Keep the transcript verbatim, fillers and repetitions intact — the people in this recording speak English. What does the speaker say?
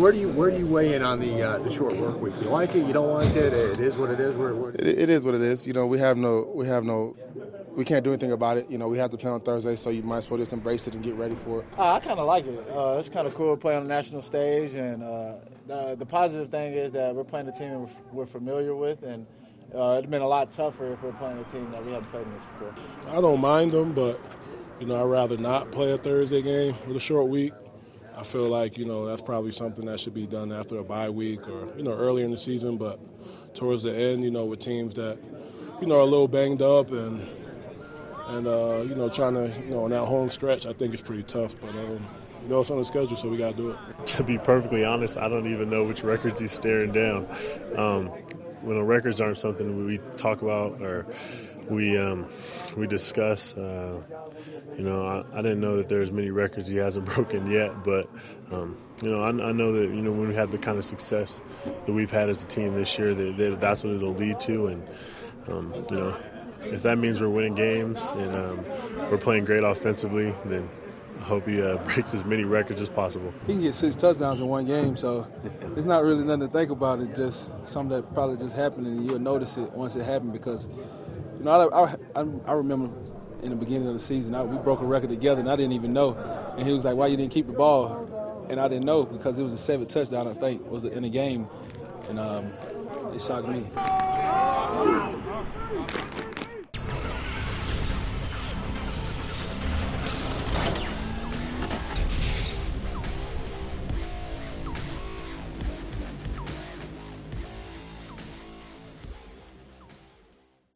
where do you where do you weigh in on the uh, the short work week? You like it? You don't like it? It is what it is. Where, where... It, it is what it is. You know, we have no we have no we can't do anything about it. You know, we have to play on Thursday, so you might as well just embrace it and get ready for it. Uh, I kind of like it. Uh, it's kind of cool to play on the national stage, and uh, the, the positive thing is that we're playing a team that we're, we're familiar with, and uh, it's been a lot tougher if we're playing a team that we haven't played against before. I don't mind them, but you know, I'd rather not play a Thursday game with a short week. I feel like, you know, that's probably something that should be done after a bye week or, you know, earlier in the season. But towards the end, you know, with teams that, you know, are a little banged up and, and uh, you know, trying to, you know, on that home stretch, I think it's pretty tough. But, um, you know, it's on the schedule, so we got to do it. To be perfectly honest, I don't even know which records he's staring down. Um, when the records aren't something we talk about or we um, we discuss, uh, you know, I, I didn't know that there's many records he hasn't broken yet, but, um, you know, I, I know that, you know, when we have the kind of success that we've had as a team this year, that, that that's what it'll lead to. And, um, you know, if that means we're winning games and um, we're playing great offensively, then I hope he uh, breaks as many records as possible. He can get six touchdowns in one game, so it's not really nothing to think about. It's just something that probably just happened, and you'll notice it once it happened because, you know, I, I, I remember – in the beginning of the season, I, we broke a record together, and I didn't even know. And he was like, why you didn't keep the ball? And I didn't know because it was a seventh touchdown, I think, was in a game. And um, it shocked me.